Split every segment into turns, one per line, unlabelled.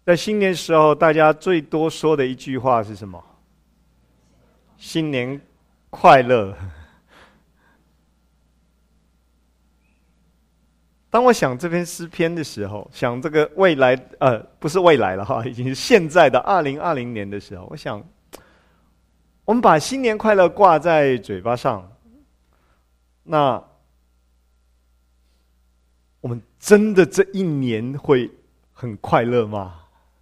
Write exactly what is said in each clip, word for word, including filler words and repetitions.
在新年时候，大家最多说的一句话是什么？新年快乐。当我想这篇诗篇的时候，想这个未来，呃，不是未来了哈，已经是现在的二零二零年的时候，我想，我们把新年快乐挂在嘴巴上，那我们真的这一年会很快乐吗？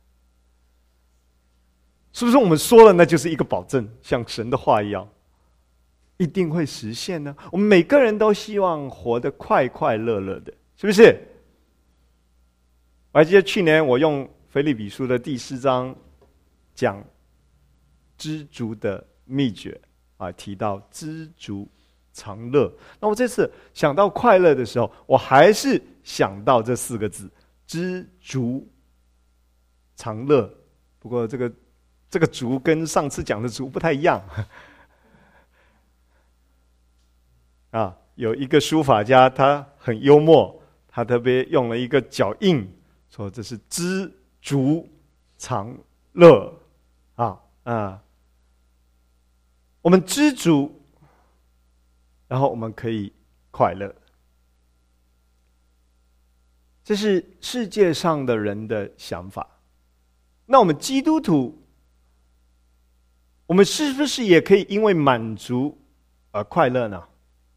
是不是我们说了，那就是一个保证，像神的话一样，一定会实现呢？我们每个人都希望活得快快乐乐的。是不是？我还记得去年我用腓立比书的第四章讲知足的秘诀啊，提到知足常乐。那我这次想到快乐的时候，我还是想到这四个字：知足常乐。不过这个这个足跟上次讲的足不太一样啊。有一个书法家，他很幽默。他特别用了一个脚印，说这是知足常乐啊啊！我们知足，然后我们可以快乐。这是世界上的人的想法。那我们基督徒，我们是不是也可以因为满足而快乐呢？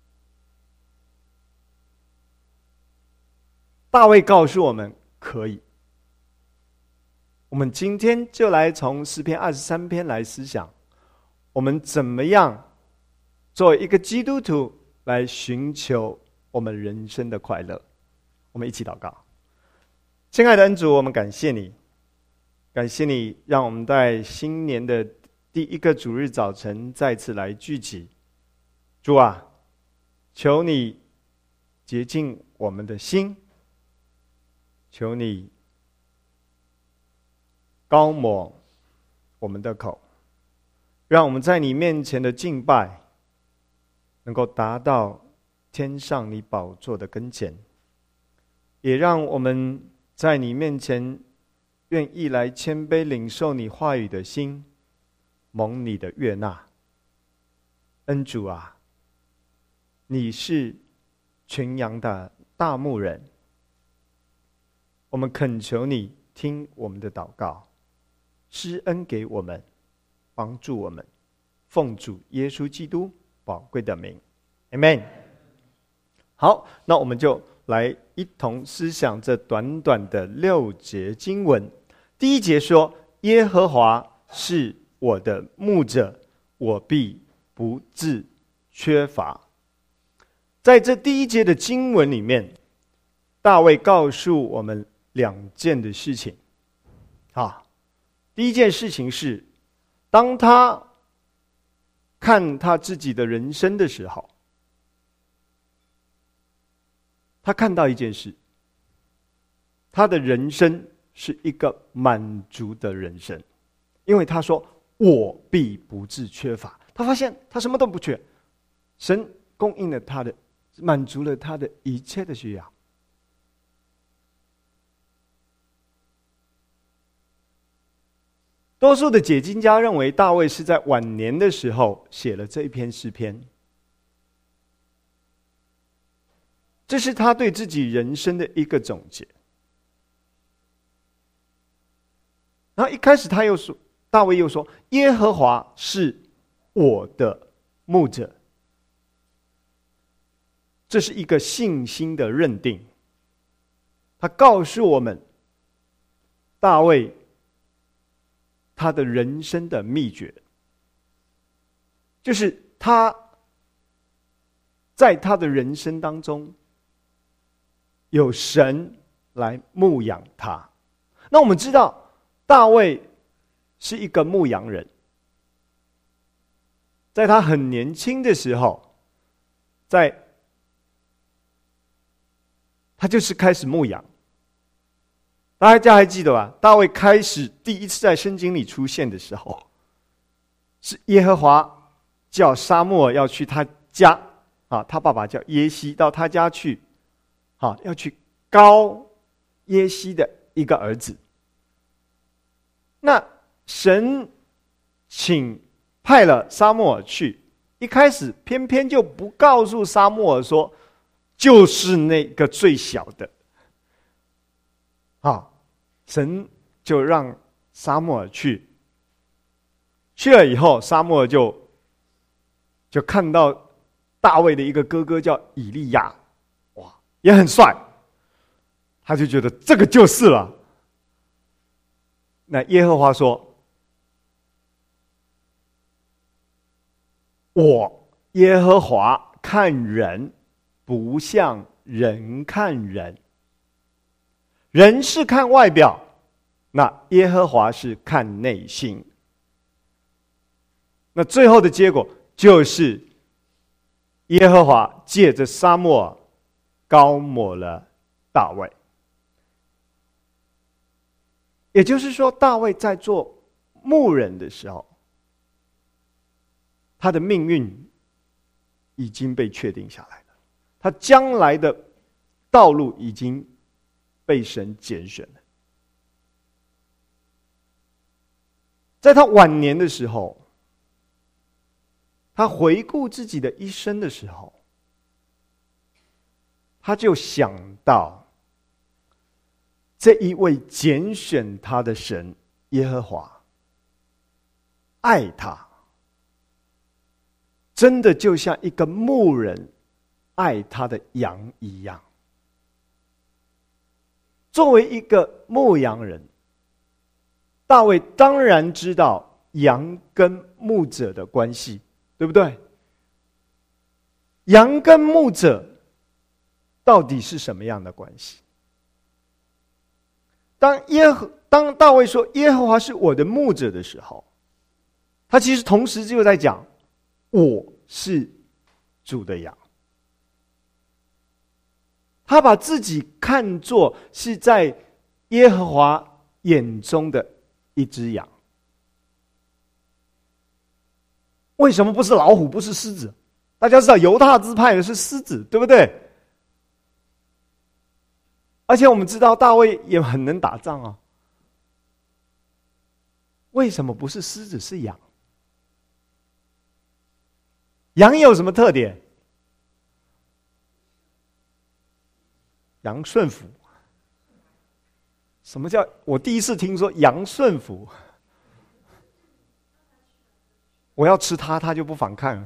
大卫告诉我们可以。我们今天就来从诗篇二十三篇来思想，我们怎么样作为一个基督徒来寻求我们人生的快乐。我们一起祷告。亲爱的恩主，我们感谢你，感谢你让我们在新年的第一个主日早晨再次来聚集。主啊，求你洁净我们的心，求你膏抹我们的口，让我们在你面前的敬拜能够达到天上你宝座的跟前，也让我们在你面前愿意来谦卑领受你话语的心蒙你的悦纳。恩主啊，你是群羊的大牧人，我们恳求你听我们的祷告，施恩给我们，帮助我们，奉主耶稣基督宝贵的名 Amen。 好，那我们就来一同思想这短短的六节经文。第一节说，耶和华是我的牧者，我必不致缺乏。在这第一节的经文里面，大卫告诉我们两件的事情啊。第一件事情是，当他看他自己的人生的时候，他看到一件事，他的人生是一个满足的人生，因为他说我必不致缺乏。他发现他什么都不缺，神供应了他的，满足了他的一切的需要。多数的解经家认为，大卫是在晚年的时候写了这一篇诗篇，这是他对自己人生的一个总结。然后一开始他又说，大卫又说，耶和华是我的牧者，这是一个信心的认定。他告诉我们，大卫他的人生的秘诀，就是他在他的人生当中有神来牧养他。那我们知道大卫是一个牧羊人，在他很年轻的时候，在他就是开始牧羊。大家还记得吧？大卫开始第一次在圣经里出现的时候，是耶和华叫撒母耳要去他家啊，他爸爸叫耶西，到他家去啊，要去膏耶西的一个儿子。 那神请派了撒母耳去，一开始偏偏就不告诉撒母耳说，就是那个最小的。啊，神就让撒母耳去，去了以后，撒母耳就就看到大卫的一个哥哥叫以利亚，哇，也很帅，他就觉得这个就是了。那耶和华说：“我耶和华看人，不像人看人。人是看外表，那耶和华是看内心。”那最后的结果就是耶和华借着撒母耳膏抹了大卫。也就是说，大卫在做牧人的时候，他的命运已经被确定下来了，他将来的道路已经被神拣选了。在他晚年的时候，他回顾自己的一生的时候，他就想到这一位拣选他的神耶和华爱他，真的就像一个牧人爱他的羊一样。作为一个牧羊人，大卫当然知道羊跟牧者的关系，对不对？羊跟牧者到底是什么样的关系？当耶和当大卫说耶和华是我的牧者的时候，他其实同时就在讲我是主的羊。他把自己看作是在耶和华眼中的一只羊。为什么不是老虎，不是狮子？大家知道犹大支派的是狮子，对不对？而且我们知道大卫也很能打仗啊。为什么不是狮子是羊？羊有什么特点？羊顺服。什么叫？我第一次听说羊顺服。我要吃它，它就不反抗。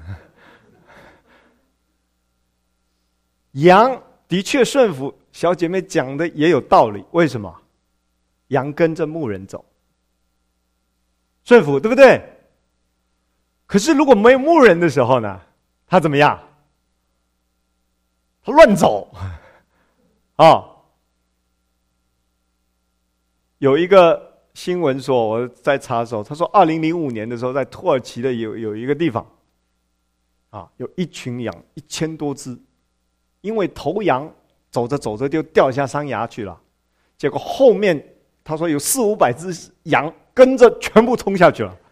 羊的确顺服，小姐妹讲的也有道理。为什么？羊跟着牧人走，顺服，对不对？可是如果没有牧人的时候呢？他怎么样？他乱走。哦，有一个新闻说，我在查的时候，他说，二零零五年的时候，在土耳其的有有一个地方，啊，有一群羊，一千多只，因为头羊走着走着就掉下山崖去了，结果后面他说有四五百只羊跟着全部冲下去了。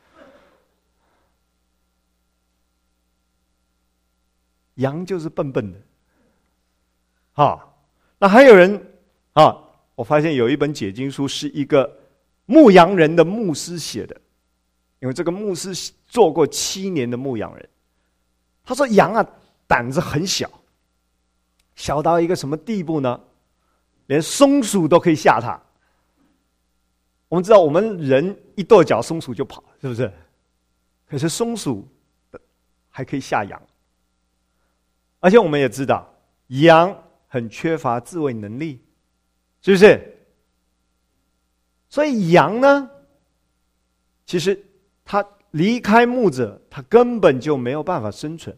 羊就是笨笨的，啊。那还有人啊，我发现有一本解经书是一个牧羊人的牧师写的，因为这个牧师做过七年的牧羊人。他说羊啊胆子很小，小到一个什么地步呢？连松鼠都可以吓他。我们知道我们人一跺脚松鼠就跑，是不是？可是松鼠还可以吓羊。而且我们也知道羊很缺乏自卫能力，是不是？所以羊呢，其实它离开牧者，它根本就没有办法生存，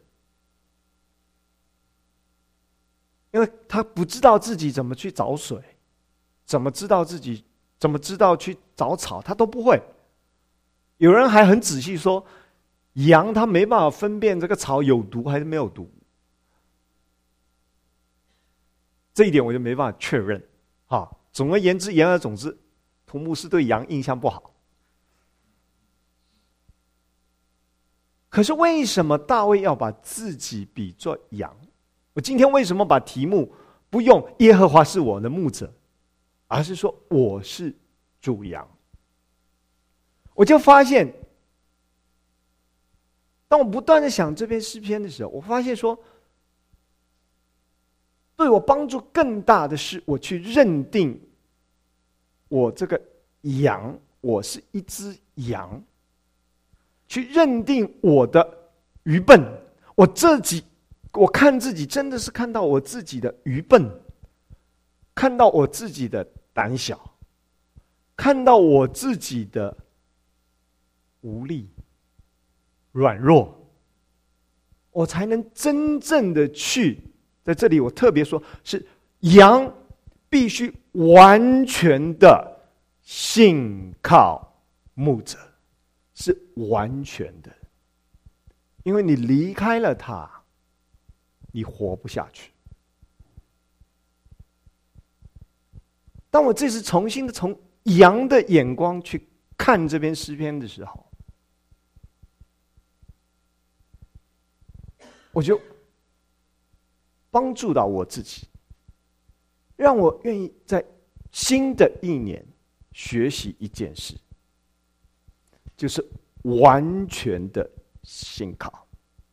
因为它不知道自己怎么去找水，怎么知道自己怎么知道去找草，它都不会。有人还很仔细说，羊它没办法分辨这个草有毒还是没有毒。这一点我就没办法确认。好，总而言之，言而总之，涂牧师对羊印象不好。可是为什么大卫要把自己比作羊？我今天为什么把题目不用耶和华是我的牧者，而是说我是主羊？ 我就发现，当我不断的想这篇诗篇的时候，我发现说，对我帮助更大的是，我去认定我这个羊，我是一只羊，去认定我的愚笨，我自己，我看自己真的是看到我自己的愚笨，看到我自己的胆小，看到我自己的无力、软弱，我才能真正的去，在这里我特别说，是羊必须完全的信靠牧者，是完全的，因为你离开了他，你活不下去。当我这次重新的从羊的眼光去看这篇诗篇的时候，我就帮助到我自己，让我愿意在新的一年学习一件事，就是完全的信靠。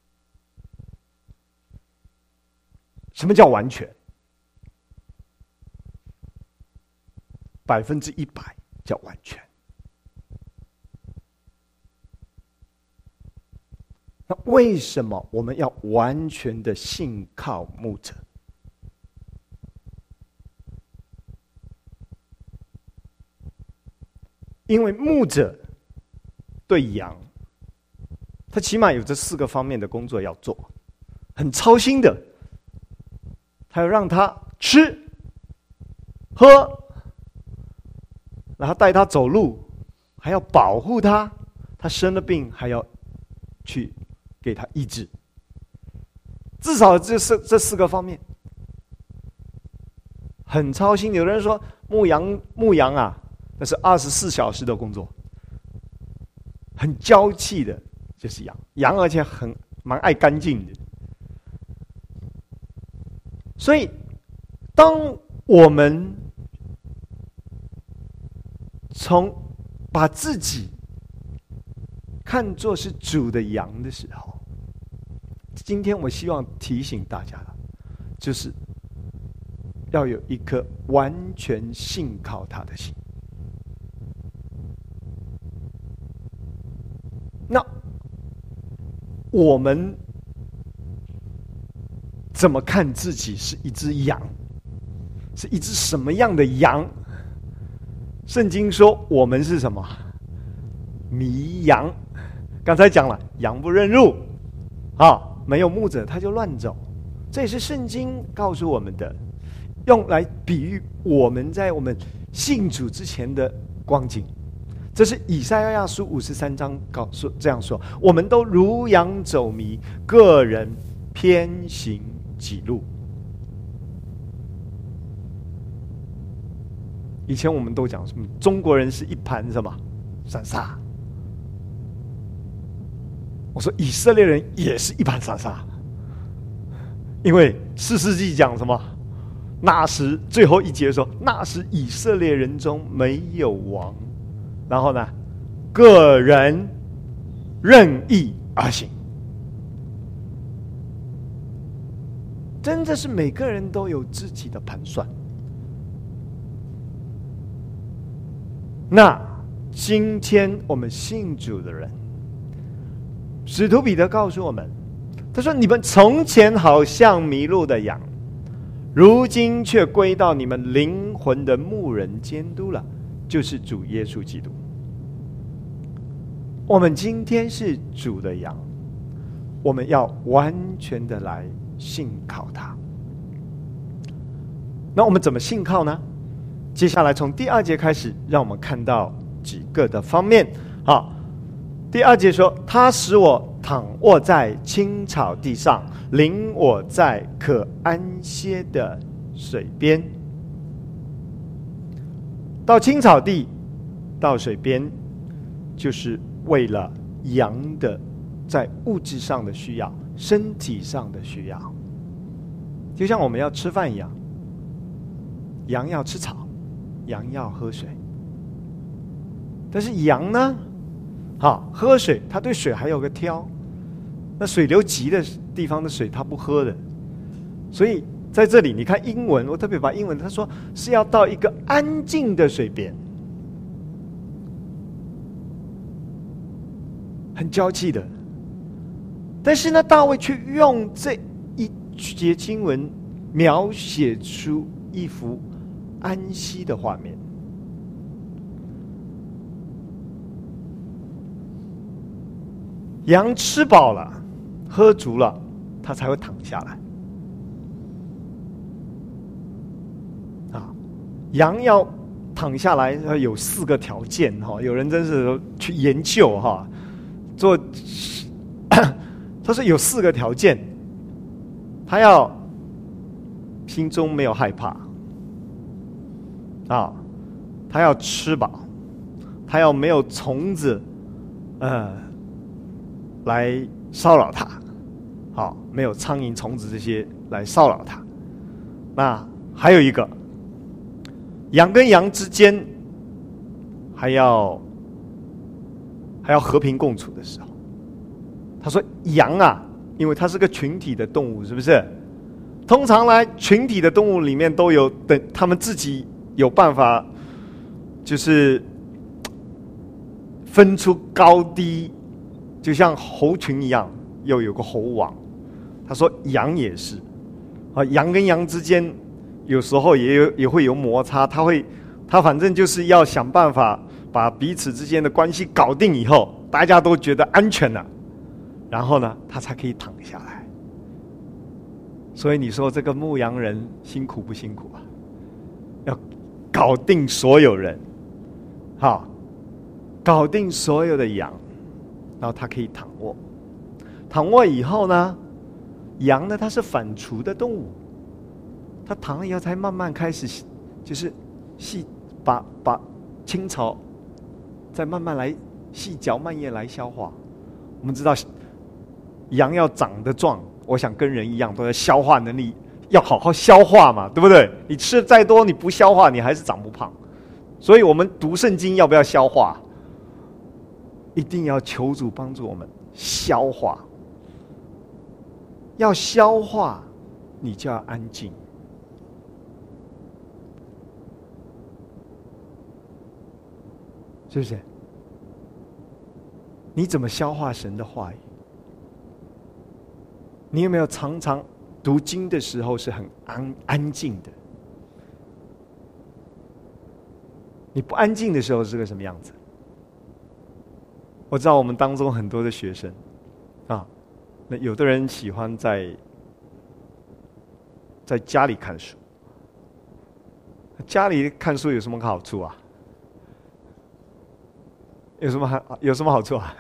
什么叫完全？百分之一百叫完全。那为什么我们要完全的信靠牧者？因为牧者对羊，他起码有这四个方面的工作要做，很操心的。他要让他吃、喝，然后带他走路，还要保护他。他生了病，还要去给他医治。至少这四这四个方面很操心。有人说牧羊牧羊啊，那是二十四小时的工作，很娇气的，就是羊羊，而且很蛮爱干净的。所以，当我们从把自己看作是主的羊的时候，今天我希望提醒大家的，就是要有一颗完全信靠他的心。那我们怎么看自己是一只羊？是一只什么样的羊？圣经说我们是什么？迷羊。刚才讲了，羊不认路，啊，没有牧者他就乱走，这也是圣经告诉我们的，用来比喻我们在我们信主之前的光景。这是以赛亚书五十三章告诉这样说：我们都如羊走迷，个人偏行己路。以前我们都讲什么？中国人是一盘什么散沙？我说以色列人也是一盘散沙，因为四世纪讲什么？那时最后一节说，那时以色列人中没有王，然后呢，个人任意而行。真的是每个人都有自己的盘算。那今天我们信主的人，使徒彼得告诉我们，他说：“你们从前好像迷路的羊，如今却归到你们灵魂的牧人监督了，就是主耶稣基督。”我们今天是主的羊，我们要完全的来信靠他。那我们怎么信靠呢？接下来从第二节开始，让我们看到几个的方面。好，第二节说：“他使我躺卧在青草地上，领我在可安歇的水边。”到青草地，到水边，就是为了羊的在物质上的需要，身体上的需要。就像我们要吃饭一样，羊要吃草，羊要喝水。但是羊呢， 好，喝水，他对水还有个挑，那水流急的地方的水他不喝的，所以在这里你看英文，我特别把英文他说是要到一个安静的水边，很娇气的，但是呢，大卫却用这一节经文描写出一幅安息的画面。羊吃饱了，喝足了，它才会躺下来。啊，羊要躺下来，有四个条件哈。有人真是去研究哈，做，他说有四个条件，他要心中没有害怕，啊，他要吃饱，他要没有虫子，呃。来骚扰他，好，没有苍蝇、虫子这些来骚扰他。那还有一个，羊跟羊之间还要还要和平共处的时候。他说羊啊，因为它是个群体的动物，是不是？通常来群体的动物里面都有等他们自己有办法，就是分出高低。就像猴群一样，又有个猴王。他说羊也是，啊，羊跟羊之间有时候也有也会有摩擦，他会，他反正就是要想办法把彼此之间的关系搞定以后，大家都觉得安全了，然后呢，他才可以躺下来。所以你说这个牧羊人辛苦不辛苦啊？要搞定所有人，好，搞定所有的羊。然后它可以躺卧，躺卧以后呢，羊呢它是反刍的动物，它躺了以后才慢慢开始，就是细把把青草再慢慢来细嚼慢咽来消化。我们知道羊要长得壮，我想跟人一样，都要消化能力要好好消化嘛，对不对？你吃的再多，你不消化，你还是长不胖。所以我们读圣经要不要消化？一定要求主帮助我们消化，要消化，你就要安静。是不是？你怎么消化神的话语？你有没有常常读经的时候是很安安静的？你不安静的时候是个什么样子？我知道我们当中很多的学生，啊，那有的人喜欢在在家里看书。家里看书有什么好处啊？有什么好有什么好处啊？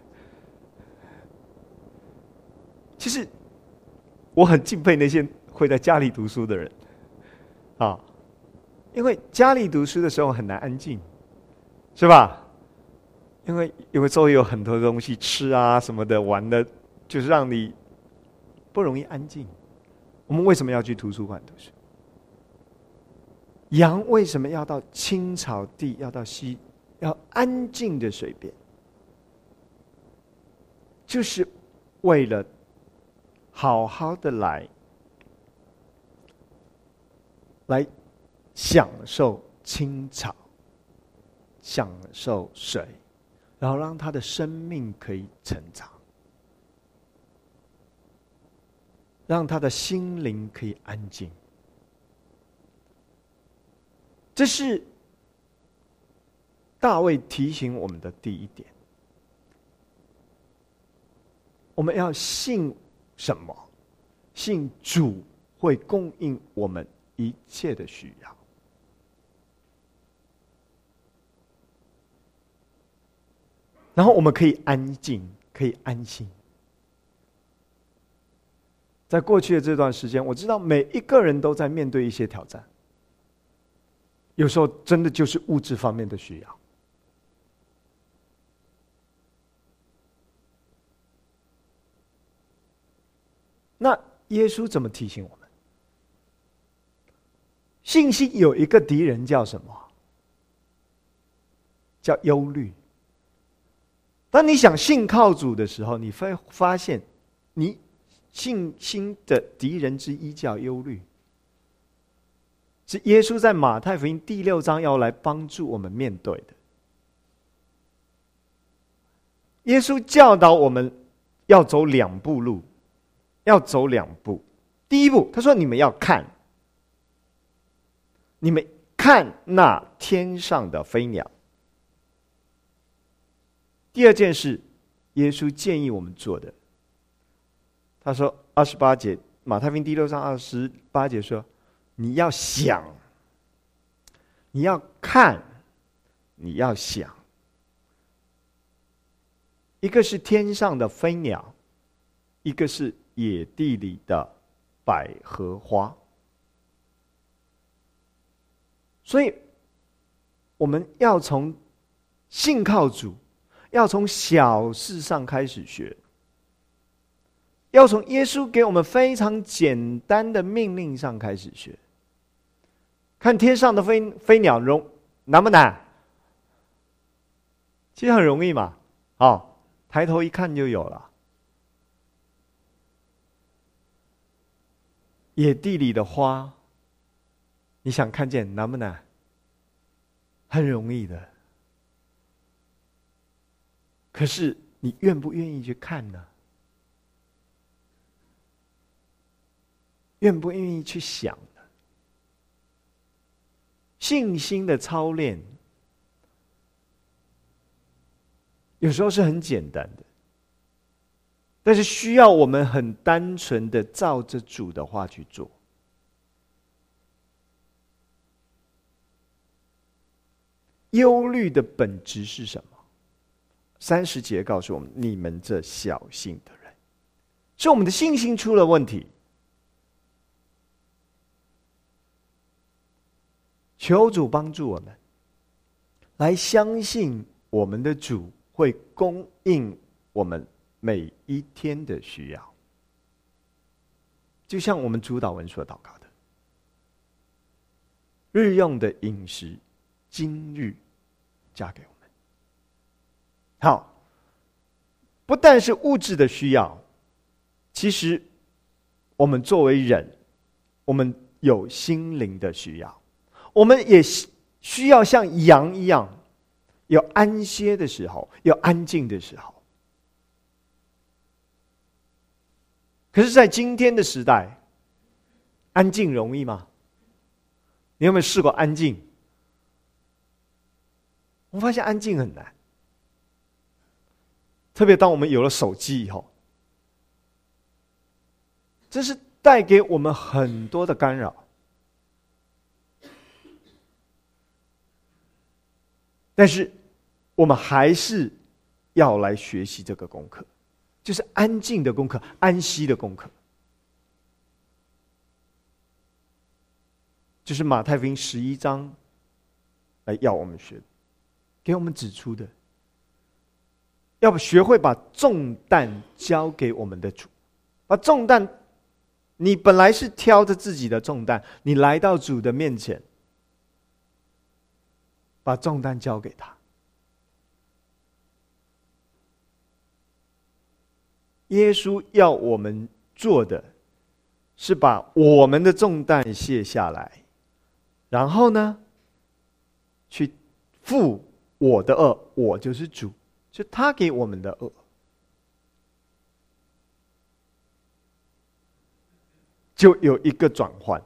其实我很敬佩那些会在家里读书的人，啊，因为家里读书的时候很难安静，是吧？因为有的时候有很多东西吃啊什么的玩的，就是让你不容易安静。我们为什么要去图书馆读书？羊为什么要到青草地，要到溪，要安静的水边？就是为了好好的来来享受青草，享受水，然后让他的生命可以成长，让他的心灵可以安静。这是大卫提醒我们的第一点。我们要信什么？信主会供应我们一切的需要。然后我们可以安静，可以安心。在过去的这段时间，我知道每一个人都在面对一些挑战，有时候真的就是物质方面的需要。那耶稣怎么提醒我们？信心有一个敌人叫什么？叫忧虑。 当你想信靠主的时候，你会发现，你信心的敌人之一叫忧虑。是耶稣在马太福音第六章要来帮助我们面对的。耶稣教导我们要走两步路，要走两步。第一步，他说：“你们要看，你们看那天上的飞鸟。”第二件事，耶稣建议我们做的，他说二十八节，马太福音第六章二十八节说：“你要想，你要看，你要想。”一个是天上的飞鸟，一个是野地里的百合花。所以，我们要从信靠主，要从小事上开始学，要从耶稣给我们非常简单的命令上开始学。看天上的飞飞鸟容难不难？其实很容易嘛，哦。抬头一看就有了。野地里的花，你想看见难不难？很容易的。可是你愿不愿意去看呢？愿不愿意去想呢？信心的操练有时候是很简单的，但是需要我们很单纯的照着主的话去做。忧虑的本质是什么？三十节告诉我们：你们这小信的人，是我们的信心出了问题。求主帮助我们，来相信我们的主会供应我们每一天的需要，就像我们主祷文所祷告的：日用的饮食，今日加给我们。好，不但是物质的需要，其实我们作为人，我们有心灵的需要，我们也需要像羊一样。有安歇的时候，有安静的时候。可是，在今天的时代，安静容易吗？你有没有试过安静？我发现安静很难，特别当我们有了手机以后，这是带给我们很多的干扰。但是，我们还是要来学习这个功课，就是安静的功课，安息的功课。就是马太福音十一章来要我们学，给我们指出的，要学会把重担交给我们的主。把重担，你本来是挑着自己的重担，你来到主的面前，把重担交给他。耶稣要我们做的是把我们的重担卸下来，然后呢，去负我的恶，我就是主，就他给我们的恶。就有一个转换。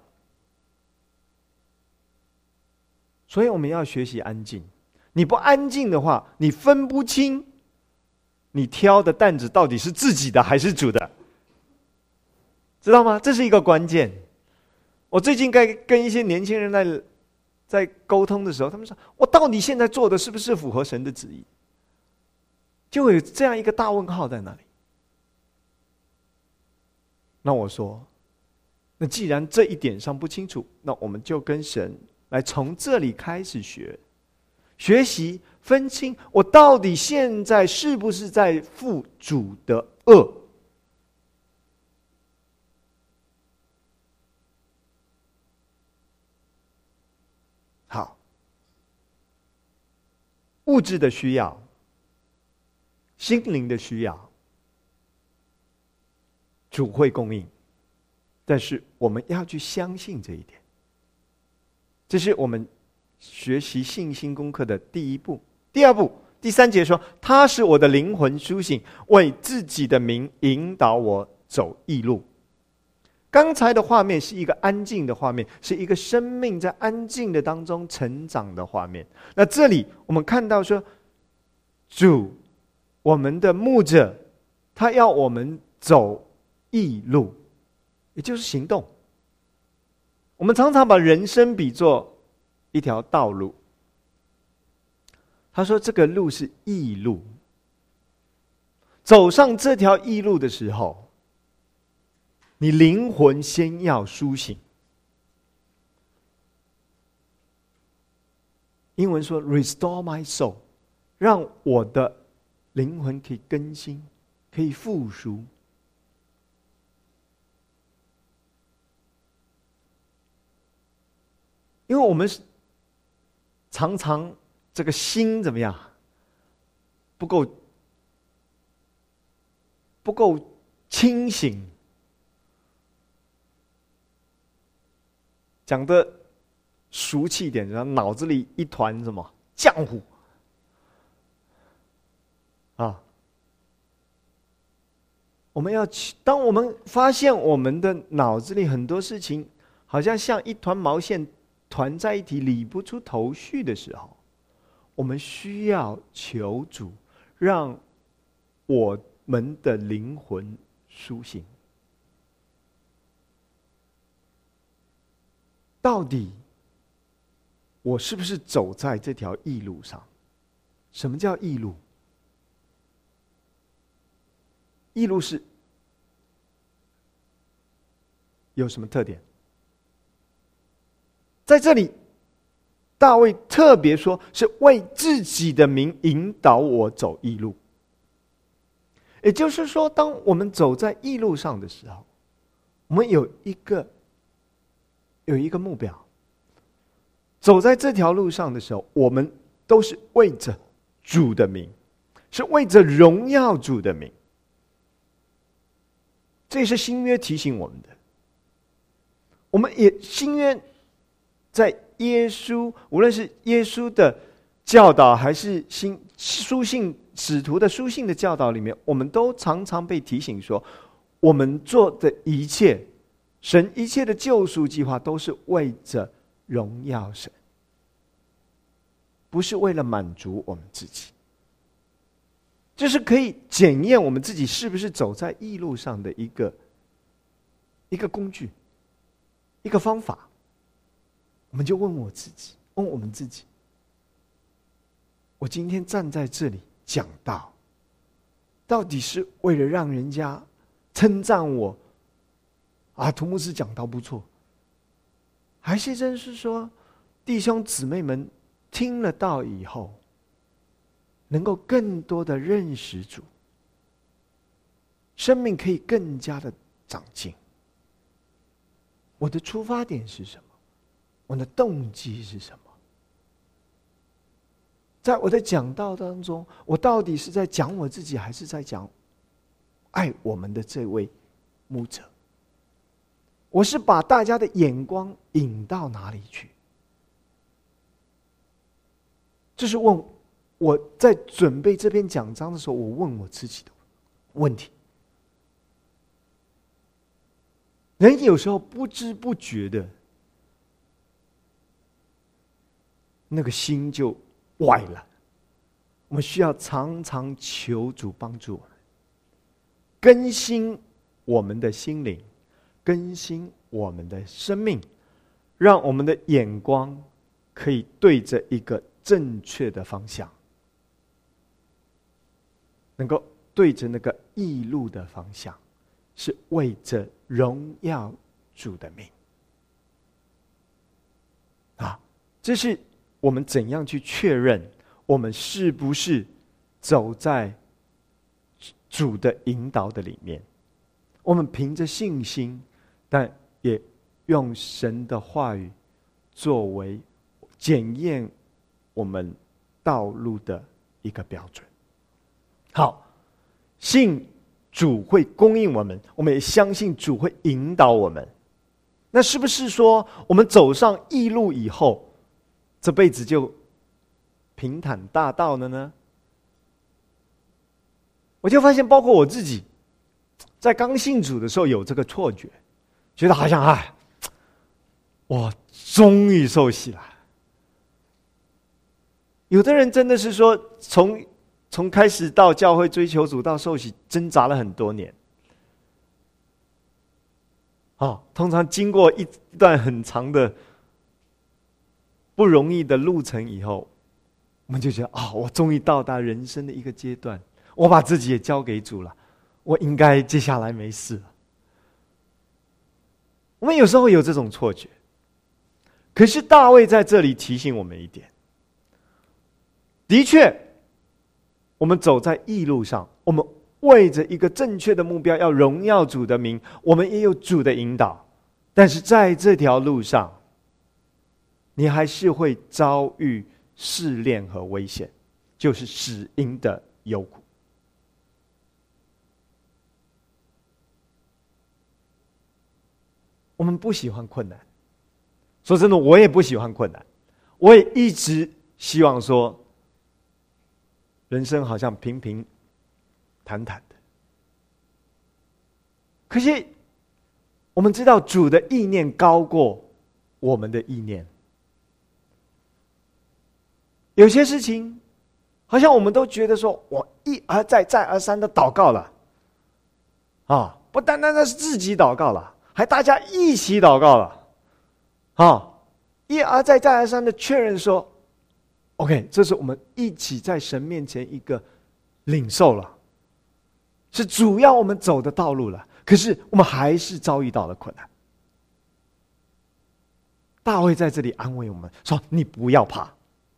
所以我们要学习安静。你不安静的话，你分不清你挑的担子到底是自己的还是主的，知道吗？这是一个关键。我最近在跟一些年轻人在在沟通的时候，他们说：“我到底现在做的是不是符合神的旨意？”就会有这样一个大问号在那里。那我说，那既然这一点上不清楚，那我们就跟神来从这里开始学，学习分清我到底现在是不是在负主的恶。好，物质的需要， 心灵的需要，主会供应，但是我们要去相信这一点。这是我们学习信心功课的第一步。第二步，第三节说，他使我的灵魂苏醒，为自己的名引导我走义路。刚才的画面是一个安静的画面，是一个生命在安静的当中成长的画面。那这里我们看到说，主，我们的牧者，他要我们走义路，也就是行动。我们常常把人生比作一条道路，他说这个路是义路。走上这条义路的时候，你灵魂先要苏醒。英文说 restore my soul， 让我的灵魂可以更新，可以复苏。因为我们常常这个心怎么样？不够不够清醒。讲的俗气一点，然后脑子里一团什么浆糊啊！我们要去，当我们发现我们的脑子里很多事情好像像一团毛线团在一起，理不出头绪的时候，我们需要求主，让我们的灵魂苏醒。到底我是不是走在这条义路上？什么叫义路？义路是有什么特点？在这里，大卫特别说是为自己的名引导我走义路。也就是说，当我们走在义路上的时候，我们有一个有一个目标。走在这条路上的时候，我们都是为着主的名，是为着荣耀主的名。这也是新约提醒我们的。我们也新约在耶稣，无论是耶稣的教导，还是新书信使徒的书信的教导里面，我们都常常被提醒说，我们做的一切，神一切的救赎计划，都是为着荣耀神，不是为了满足我们自己。这是可以检验我们自己是不是走在义路上的一个一个工具，一个方法。我们就问我自己，问我们自己，我今天站在这里讲道，到底是为了让人家称赞我啊，涂牧师讲道不错，还是真是说弟兄姊妹们听了道以后，能够更多的认识主，生命可以更加的长进。我的出发点是什么？我的动机是什么？在我的讲道当中，我到底是在讲我自己，还是在讲爱我们的这位牧者？我是把大家的眼光引到哪里去？这是问我在准备这篇讲章的时候，我问我自己的问题。人有时候不知不觉的，那个心就歪了。我们需要常常求主帮助我们，更新我们的心灵，更新我们的生命，让我们的眼光可以对着一个正确的方向，能够对着那个义路的方向，是为着荣耀主的名啊！这是我们怎样去确认我们是不是走在主的引导的里面？我们凭着信心，但也用神的话语作为检验我们道路的一个标准。好， 信主会供应我们，我们也相信主会引导我们。那是不是说我们走上义路以后，这辈子就平坦大道了呢？我就发现，包括我自己，在刚信主的时候有这个错觉，觉得好像哎，我终于受洗了。有的人真的是说，从从开始到教会追求主到受洗，挣扎了很多年。哦，通常经过一段很长的不容易的路程以后，我们就觉得啊、哦，我终于到达人生的一个阶段，我把自己也交给主了，我应该接下来没事了。我们有时候有这种错觉，可是大卫在这里提醒我们一点：的确，我们走在义路上，我们为着一个正确的目标，要荣耀主的名，我们也有主的引导。但是在这条路上，你还是会遭遇试炼和危险，就是死荫的幽谷。我们不喜欢困难，说真的，我也不喜欢困难，我也一直希望说，人生好像平平坦坦的。可是我们知道主的意念高过我们的意念，有些事情好像我们都觉得说，我一而再再而三的祷告了啊，不单单的是自己祷告了，还大家一起祷告了啊，一而再再而三的确认说 OK， 这是我们一起在神面前一个领受了，是主要我们走的道路了。可是我们还是遭遇到了困难。大卫在这里安慰我们说：“你不要怕，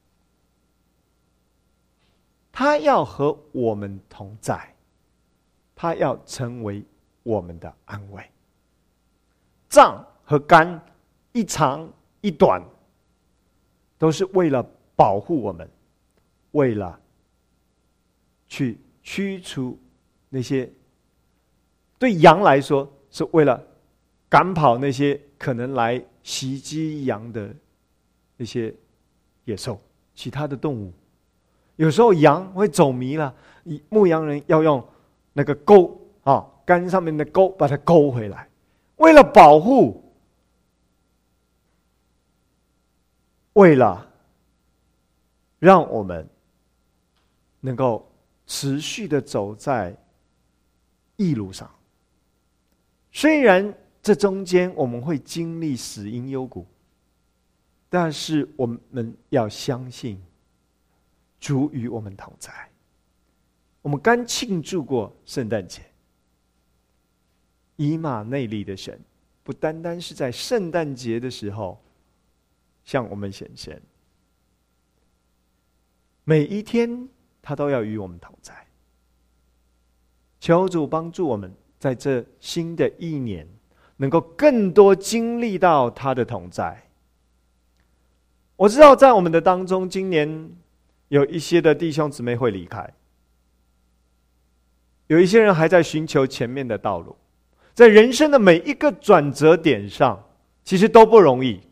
他要和我们同在，他要成为我们的安慰。杖和竿，一长一短，都是为了保护我们，为了去驱除那些对羊来说是为了赶跑那些可能来袭击羊的那些野兽、其他的动物。有时候羊会走迷了，牧羊人要用那个钩啊，竿上面的钩把它勾回来，为了保护，为了让我们能够持续的走在义路上。虽然这中间我们会经历死荫幽谷，但是我们要相信主与我们同在。我们刚庆祝过圣诞节，以马内利的神不单单是在圣诞节的时候向我们显现，每一天他都要与我们同在。求主帮助我们在这新的一年能够更多经历到他的同在。我知道在我们的当中，今年有一些的弟兄姊妹会离开，有一些人还在寻求前面的道路，在人生的每一个转折点上，其实都不容易。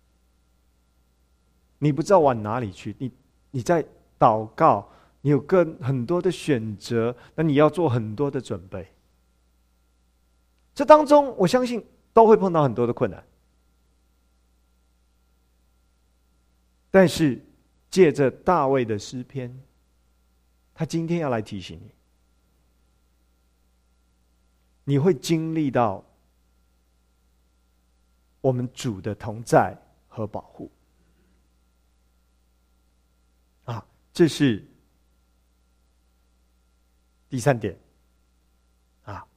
你不知道往哪里去，你你在祷告，你有更很多的选择，那你要做很多的准备。这当中，我相信都会碰到很多的困难，但是借着大卫的诗篇，他今天要来提醒你，你会经历到我们主的同在和保护。啊，这是第三点。啊，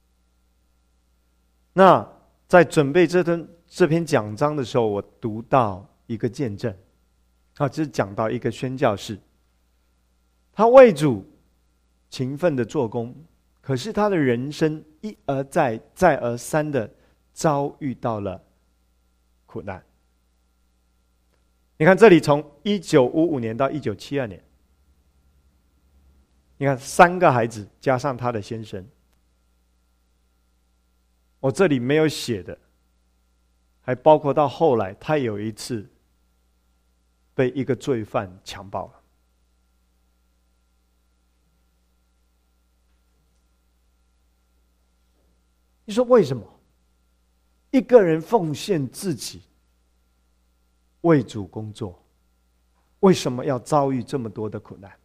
那在准备这篇这篇讲章的时候，我读到一个见证。啊，这是讲到一个宣教士，他为主勤奋的做工，可是他的人生一而再再而三的遭遇到了苦难。你看这里从一九五五年到一九七二年， 你看，三个孩子加上他的先生，我这里没有写的，还包括到后来，他有一次被一个罪犯强暴了。你说为什么？一个人奉献自己为主工作，为什么要遭遇这么多的苦难？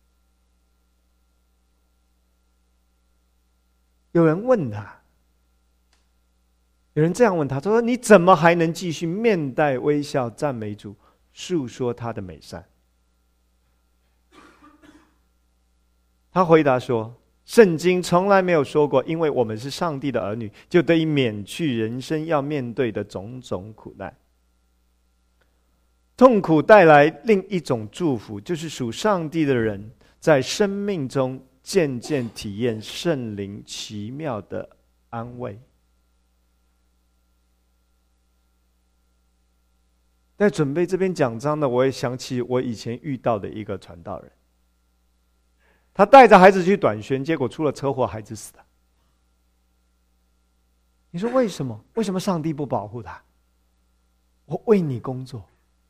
有人问他，有人这样问他，他说：“你怎么还能继续面带微笑赞美主，述说他的美善？”他回答说：“圣经从来没有说过，因为我们是上帝的儿女，就得以免去人生要面对的种种苦难。痛苦带来另一种祝福，就是属上帝的人在生命中渐渐体验圣灵奇妙的安慰。”在准备这篇讲章呢，我也想起我以前遇到的一个传道人，他带着孩子去短宣，结果出了车祸，孩子死了。你说为什么？为什么上帝不保护他？我为你工作。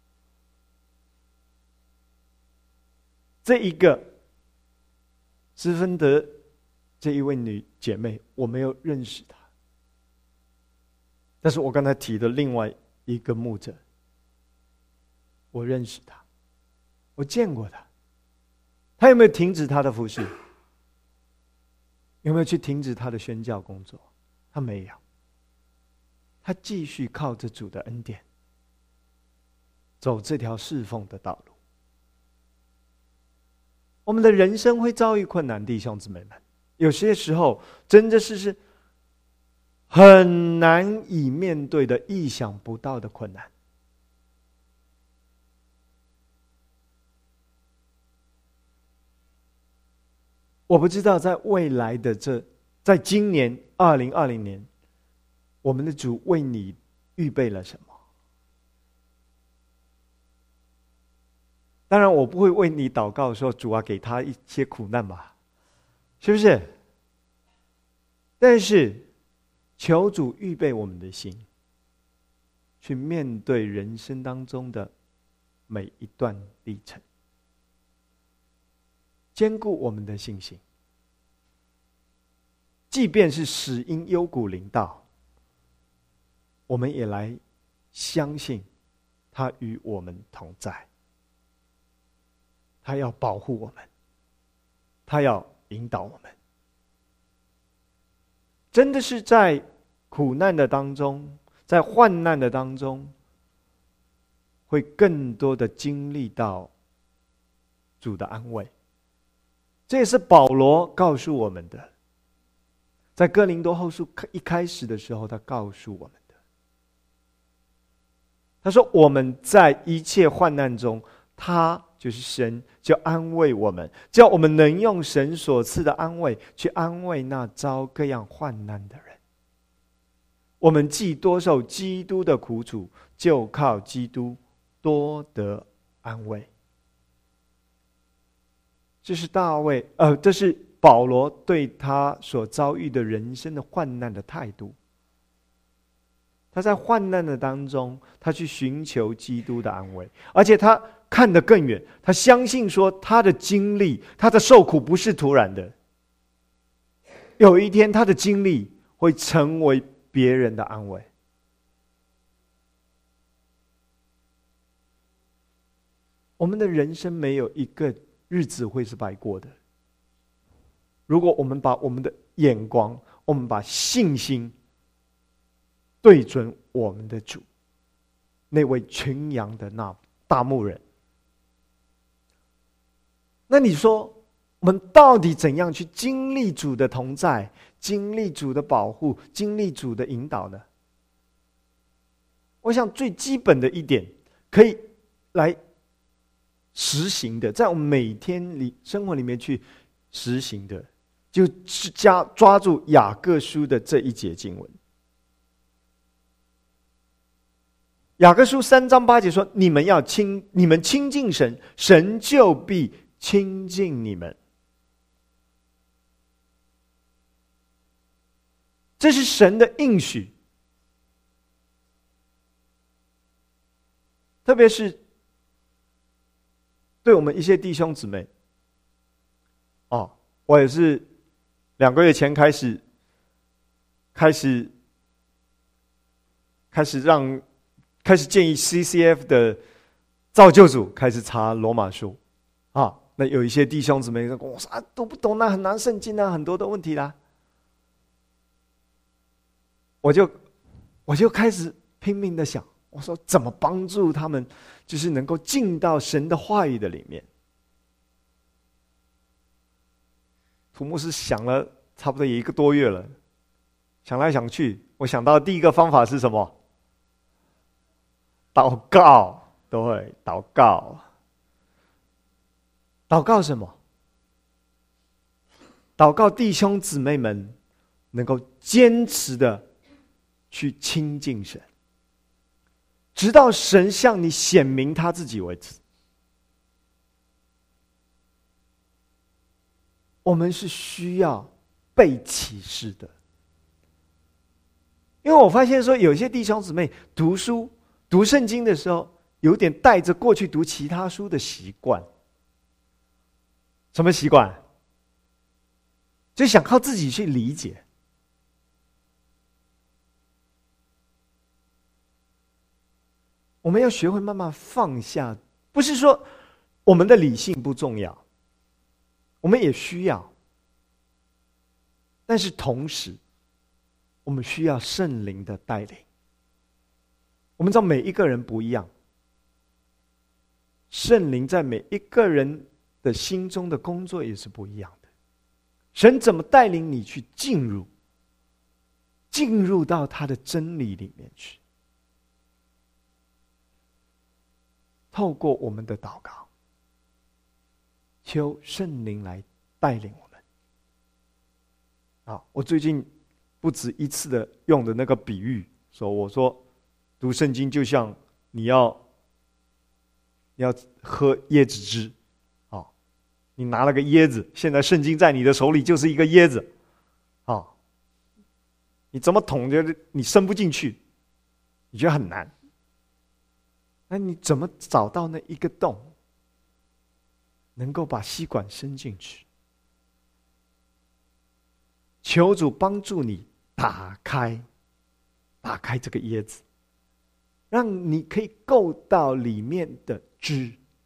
这一个斯芬德这一位女姐妹，我没有认识她，但是我刚才提的另外一个牧者，我认识他，我见过他。他有没有停止他的服事？有没有去停止他的宣教工作？他没有。他继续靠着主的恩典，走这条侍奉的道路。我们的人生会遭遇困难，弟兄姊妹们，有些时候真的是是很难以面对的，意想不到的困难。我不知道在未来的这，在今年二零二零年，我们的主为你预备了什么？当然，我不会为你祷告说主啊，给他一些苦难吧，是不是？但是，求主预备我们的心，去面对人生当中的每一段历程。坚固我们的信心，即便是死因幽谷临到，我们也来相信他与我们同在，他要保护我们，他要引导我们。真的是在苦难的当中，在患难的当中，会更多的经历到主的安慰。这也是保罗告诉我们的，在哥林多后书一开始的时候，他告诉我们的，他说我们在一切患难中，他就是神，就安慰我们，叫我们能用神所赐的安慰去安慰那遭各样患难的人。我们既多受基督的苦楚，就靠基督多得安慰。这是大卫，呃，这是保罗对他所遭遇的人生的患难的态度。他在患难的当中，他去寻求基督的安慰，而且他看得更远，他相信说他的经历，他的受苦不是突然的，有一天他的经历会成为别人的安慰。我们的人生没有一个日子会是白过的。如果我们把我们的眼光，我们把信心对准我们的主，那位群羊的那大牧人，那你说我们到底怎样去经历主的同在，经历主的保护，经历主的引导呢？我想最基本的一点可以来实行的，在我们每天里生活里面去实行的，就是加抓住雅各书的这一节经文。雅各书三章八节说：“你们要亲，你们亲近神，神就必亲近你们。” 这是神的应许。特别是对我们一些弟兄姊妹，哦，我也是两个月前开始，开始，开始让，开始建议 C C F 的造就组开始查罗马书，啊，那有一些弟兄姊妹说：“我说啊，都不懂那很难圣经啊，很多的问题啦。”我就我就开始拼命的想，我说怎么帮助他们，就是能够进到神的话语的里面。土牧师想了差不多也一个多月了，想来想去，我想到第一个方法是什么？祷告，对，祷告。祷告什么？祷告弟兄姊妹们能够坚持的去亲近神，直到神向你显明他自己为止。我们是需要被启示的，因为我发现说，有些弟兄姊妹读书、读圣经的时候，有点带着过去读其他书的习惯。什么习惯？就想靠自己去理解。我们要学会慢慢放下，不是说我们的理性不重要，我们也需要，但是同时，我们需要圣灵的带领。我们知道每一个人不一样，圣灵在每一个人的心中的工作也是不一样的。神怎么带领你去进入，进入到他的真理里面去？透过我们的祷告，求圣灵来带领我们。啊，我最近不止一次的用的那个比喻，说我说读圣经就像你要你要喝椰子汁，啊，你拿了个椰子，现在圣经在你的手里就是一个椰子，啊，你怎么捅觉得你伸不进去，你觉得很难。那你怎么找到那一个洞，能够把吸管伸进去？求主帮助你打开，打开这个椰子，让你可以够到里面的汁，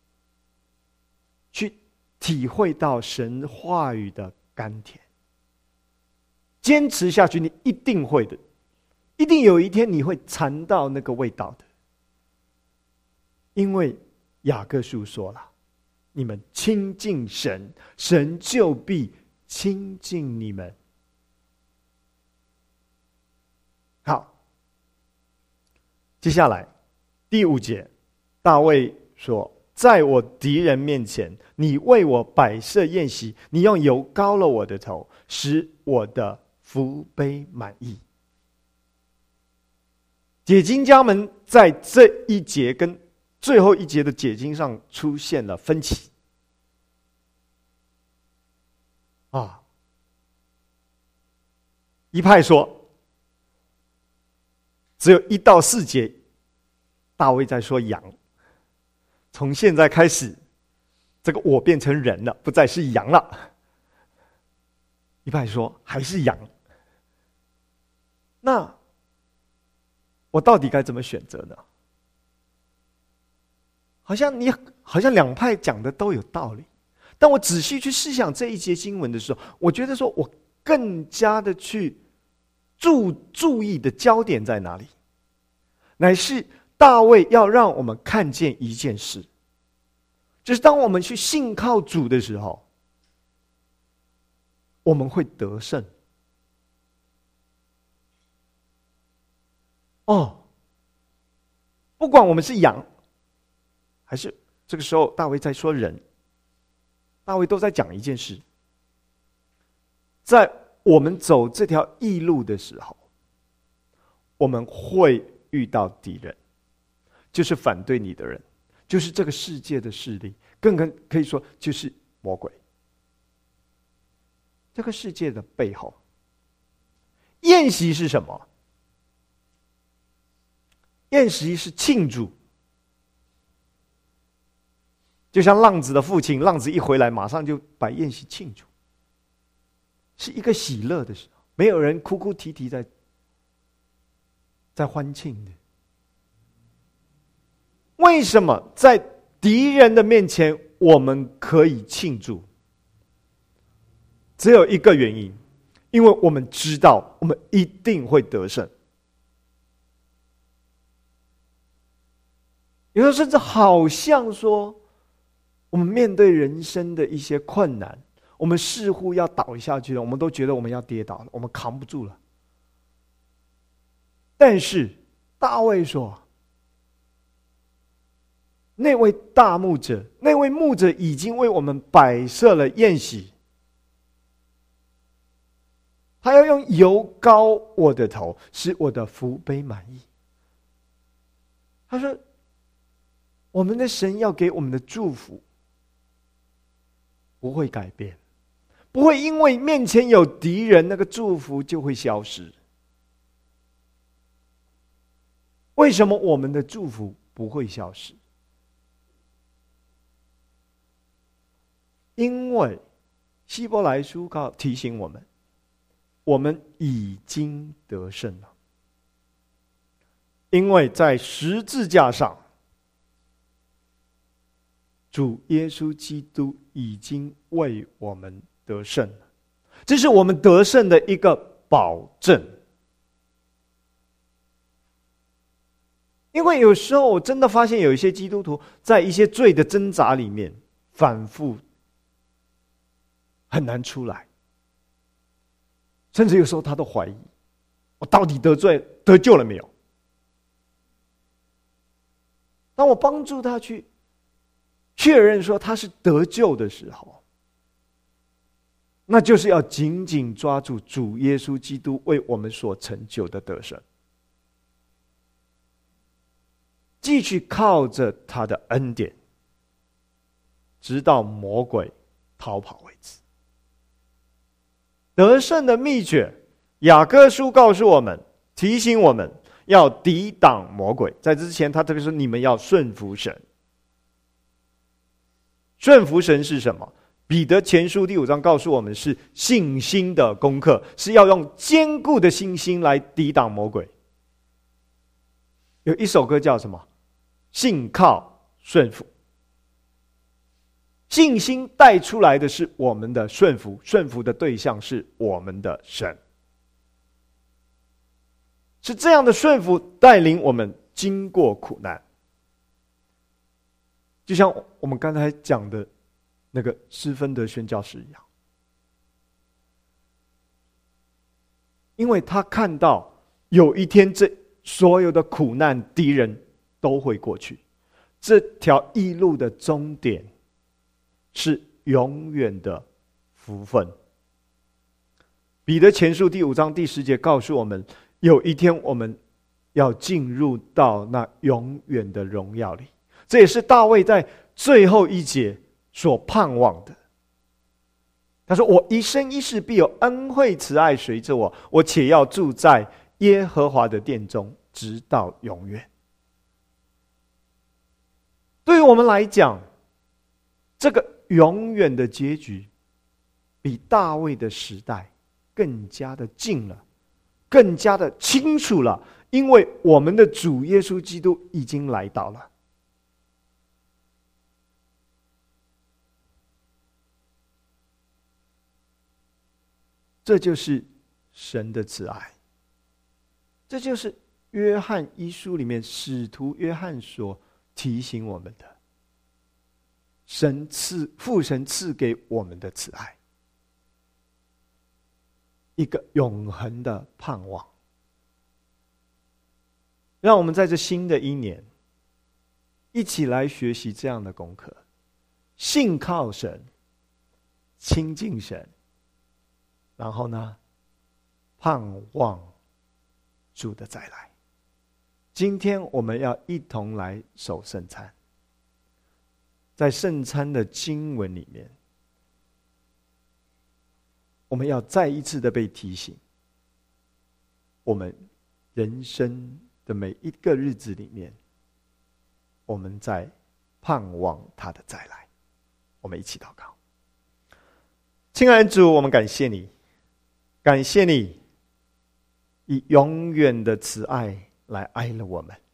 去体会到神话语的甘甜。坚持下去，你一定会的，一定有一天你会尝到那个味道的。因为雅各书说了，你们亲近神，神就必亲近你们。好，接下来第五节，大卫说：在我敌人面前，你为我摆设宴席，你用油膏了我的头，使我的福杯满溢。解经家们在这一节跟最后一节的解经上出现了分歧啊，一派说只有一到四节大卫在说羊，从现在开始这个我变成人了，不再是羊了。一派说还是羊，那我到底该怎么选择呢？好像你好像两派讲的都有道理，但我仔细去思想这一节经文的时候，我觉得说我更加的去注注意的焦点在哪里，乃是大卫要让我们看见一件事，就是当我们去信靠主的时候，我们会得胜。哦，不管我们是羊，还是这个时候大卫在说人，大卫都在讲一件事，在我们走这条义路的时候，我们会遇到敌人，就是反对你的人，就是这个世界的势力，更可以说就是魔鬼。这个世界的背后， 宴席是什么？宴席是庆祝，就像浪子的父亲，浪子一回来，马上就摆宴席庆祝，是一个喜乐的时候，没有人哭哭啼啼在在欢庆的。为什么在敌人的面前我们可以庆祝？只有一个原因，因为我们知道我们一定会得胜。有时候甚至好像说，我们面对人生的一些困难，我们似乎要倒下去了，我们都觉得我们要跌倒了，我们扛不住了。但是大卫说，那位大牧者，那位牧者已经为我们摆设了宴席，他要用油膏我的头，使我的福杯满溢。他说，我们的神要给我们的祝福不会改变，不会因为面前有敌人，那个祝福就会消失。为什么我们的祝福不会消失？因为希伯来书告提醒我们，我们已经得胜了。因为在十字架上，主耶稣基督已经为我们得胜了，这是我们得胜的一个保证。因为有时候我真的发现有一些基督徒在一些罪的挣扎里面反复很难出来，甚至有时候他都怀疑，我到底得罪得救了没有？当我帮助他去确认说他是得救的时候，那就是要紧紧抓住主耶稣基督为我们所成就的得胜，继续靠着他的恩典，直到魔鬼逃跑为止。得胜的秘诀，雅各书告诉我们，提醒我们要抵挡魔鬼。在之前他特别说，你们要顺服神。顺服神是什么？彼得前书第五章告诉我们，是信心的功课，是要用坚固的信心来抵挡魔鬼。有一首歌叫什么？信靠顺服。信心带出来的是我们的顺服，顺服的对象是我们的神。是这样的顺服带领我们经过苦难。就像我们刚才讲的那个施芬德宣教士一样，因为他看到有一天这所有的苦难敌人都会过去，这条义路的终点是永远的福分。彼得前书第五章第十节告诉我们，有一天我们要进入到那永远的荣耀里。这也是大卫在最后一节所盼望的。他说，我一生一世必有恩惠慈爱随着我，我且要住在耶和华的殿中，直到永远。对于我们来讲，这个永远的结局比大卫的时代更加的近了，更加的清楚了，因为我们的主耶稣基督已经来到了。这就是神的慈爱，这就是约翰一书里面使徒约翰所提醒我们的，神赐父神赐给我们的慈爱，一个永恒的盼望。让我们在这新的一年一起来学习这样的功课，信靠神，亲近神，然后呢，盼望主的再来。今天我们要一同来守圣餐，在圣餐的经文里面，我们要再一次的被提醒， 我们人生的每一个日子里面，我们在盼望他的再来。我们一起祷告。亲爱的主，我们感谢你，感谢你以永远的慈爱来爱了我们，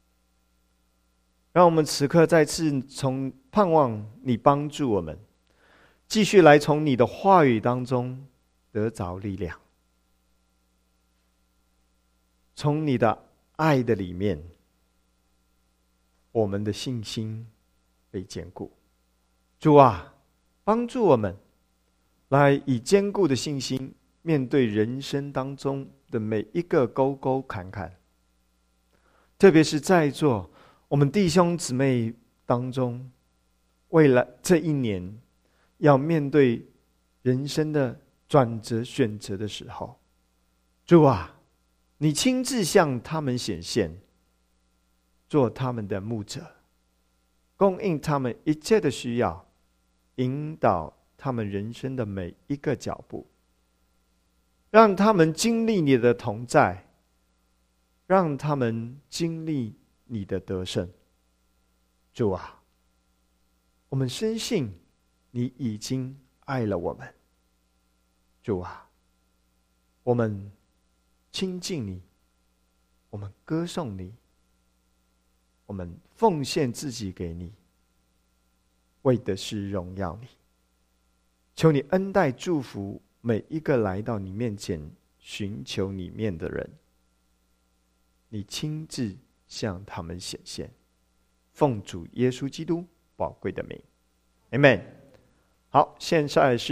让我们此刻再次从盼望你帮助我们，继续来从你的话语当中得着力量，从你的爱的里面，我们的信心被坚固。主啊，帮助我们来以坚固的信心面对人生当中的每一个沟沟坎坎，特别是在座我们弟兄姊妹当中，未来这一年要面对人生的转折选择的时候，主啊，你亲自向他们显现，做他们的牧者，供应他们一切的需要，引导他们人生的每一个脚步，让他们经历你的同在，让他们经历你的得胜。主啊，我们深信你已经爱了我们。主啊，我们亲近你，我们歌颂你，我们奉献自己给你，为的是荣耀你。求你恩待祝福每一个来到你面前寻求你面的人，你亲自向他们显现。奉主耶稣基督宝贵的名 Amen。 好，现在是